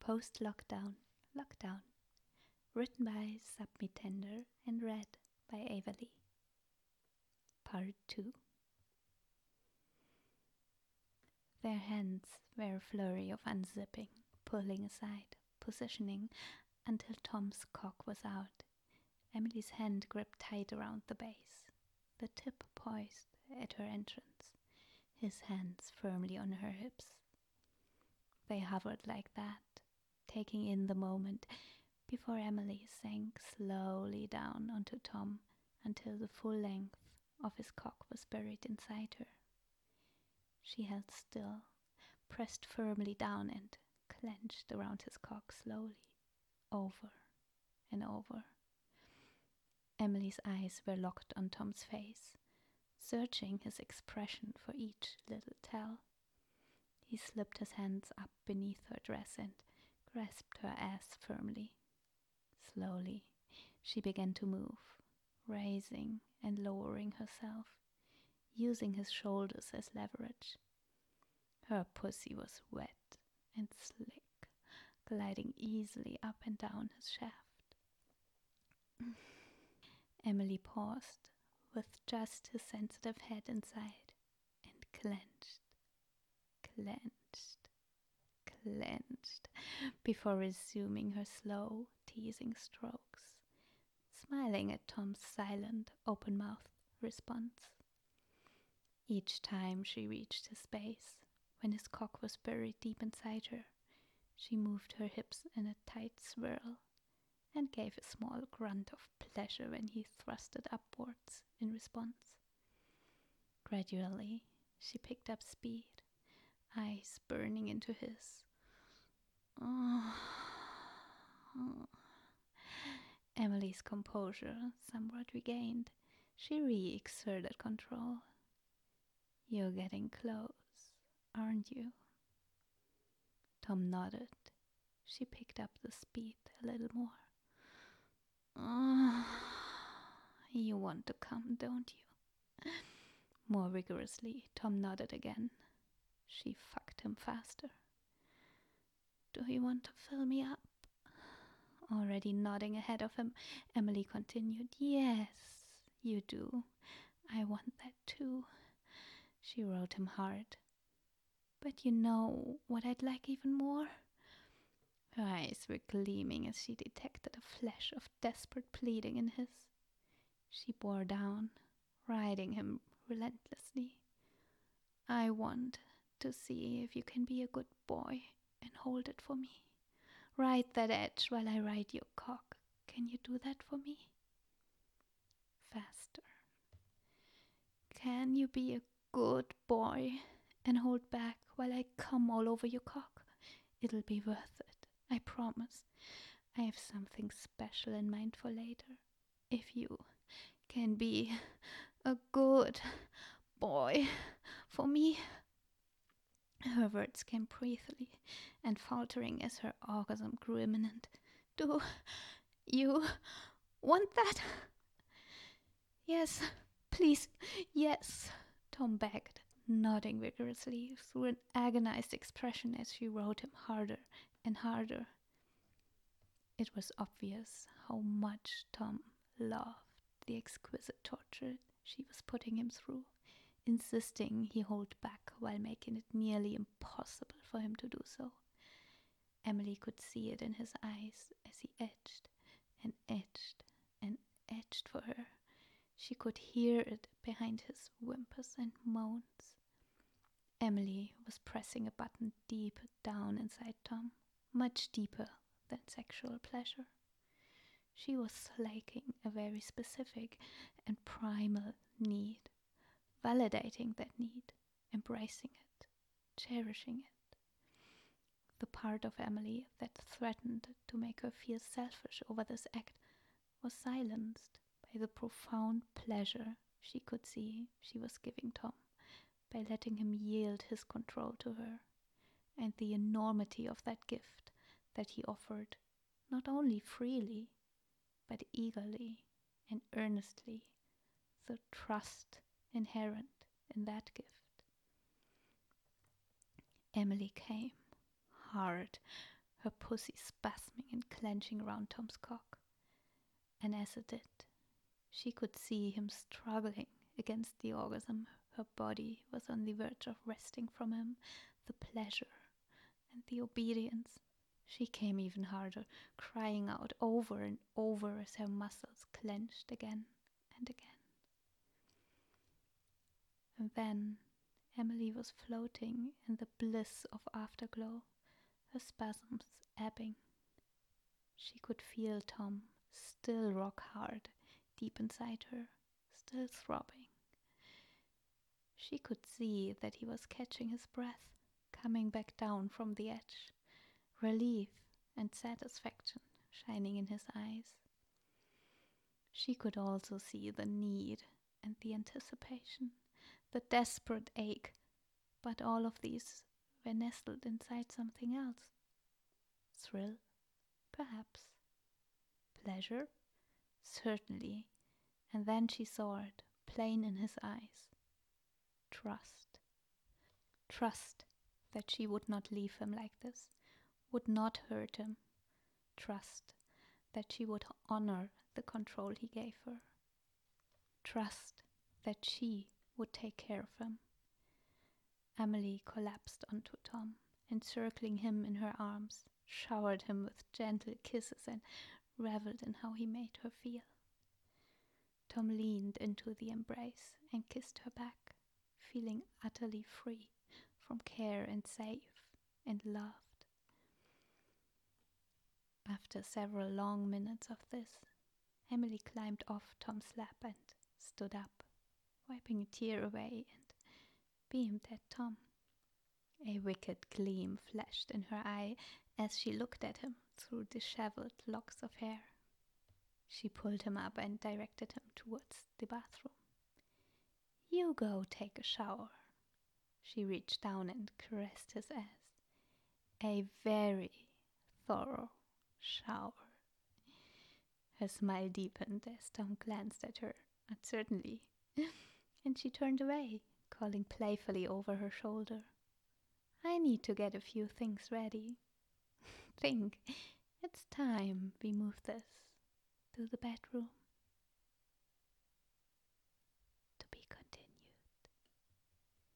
Post-lockdown, lockdown. Written by Submi Tender and read by Ava Lee. Part 2. Their hands were a flurry of unzipping, pulling aside, positioning until Tom's cock was out. Emily's hand gripped tight around the base, the tip poised at her entrance, his hands firmly on her hips. They hovered like that, taking in the moment before Emily sank slowly down onto Tom until the full length of his cock was buried inside her. She held still, pressed firmly down and clenched around his cock slowly, over and over. Emily's eyes were locked on Tom's face, searching his expression for each little tell. He slipped his hands up beneath her dress and grasped her ass firmly. Slowly, she began to move, raising and lowering herself, using his shoulders as leverage. Her pussy was wet and slick, gliding easily up and down his shaft. Emily paused, with just his sensitive head inside, and clenched, before resuming her slow, teasing strokes, smiling at Tom's silent, open-mouthed response. Each time she reached his base, when his cock was buried deep inside her, she moved her hips in a tight swirl and gave a small grunt of pleasure when he thrusted upwards in response. Gradually, she picked up speed, eyes burning into his. Emily's composure somewhat regained. She re-exerted control. "You're getting close, aren't you?" Tom nodded. She picked up the speed a little more. "You want to come, don't you?" More vigorously, Tom nodded again. She fucked him faster. "Do you want to fill me up?" Already nodding ahead of him, Emily continued. "Yes, you do. I want that too." She rode him hard. "But you know what I'd like even more?" Her eyes were gleaming as she detected a flash of desperate pleading in his. She bore down, riding him relentlessly. "I want to see if you can be a good boy and hold it for me. Ride that edge while I ride your cock. Can you do that for me?" Faster. "Can you be a good boy and hold back while I come all over your cock? It'll be worth it, I promise. I have something special in mind for later. If you can be a good boy for me." Her words came breathily and faltering as her orgasm grew imminent. "Do you want that?" "Yes, please, yes," Tom begged, nodding vigorously through an agonized expression as she rode him harder and harder. It was obvious how much Tom loved the exquisite torture she was putting him through, insisting he hold back while making it nearly impossible for him to do so. Emily could see it in his eyes as he edged and edged and edged for her. She could hear it behind his whimpers and moans. Emily was pressing a button deep down inside Tom, much deeper than sexual pleasure. She was slaking a very specific and primal need, validating that need, embracing it, cherishing it. The part of Emily that threatened to make her feel selfish over this act was silenced by the profound pleasure she could see she was giving Tom by letting him yield his control to her, and the enormity of that gift that he offered, not only freely, but eagerly and earnestly, the trust inherent in that gift. Emily came, hard, her pussy spasming and clenching around Tom's cock. And as it did, she could see him struggling against the orgasm. Her body was on the verge of wresting from him the pleasure and the obedience. She came even harder, crying out over and over as her muscles clenched again and again. And then Emily was floating in the bliss of afterglow, her spasms ebbing. She could feel Tom still rock hard deep inside her, still throbbing. She could see that he was catching his breath, coming back down from the edge, relief and satisfaction shining in his eyes. She could also see the need and the anticipation, the desperate ache, but all of these were nestled inside something else. Thrill, perhaps. Pleasure, certainly. And then she saw it, plain in his eyes. Trust. Trust that she would not leave him like this, would not hurt him. Trust that she would honor the control he gave her. Trust that she would take care of him. Emily collapsed onto Tom, encircling him in her arms, showered him with gentle kisses and reveled in how he made her feel. Tom leaned into the embrace and kissed her back, feeling utterly free from care and safe and loved. After several long minutes of this, Emily climbed off Tom's lap and stood up, wiping a tear away, and beamed at Tom. A wicked gleam flashed in her eye as she looked at him through disheveled locks of hair. She pulled him up and directed him towards the bathroom. "You go take a shower." She reached down and caressed his ass. "A very thorough shower." Her smile deepened as Tom glanced at her, uncertainly, and she turned away, calling playfully over her shoulder, "I need to get a few things ready. Think, it's time we move this to the bedroom."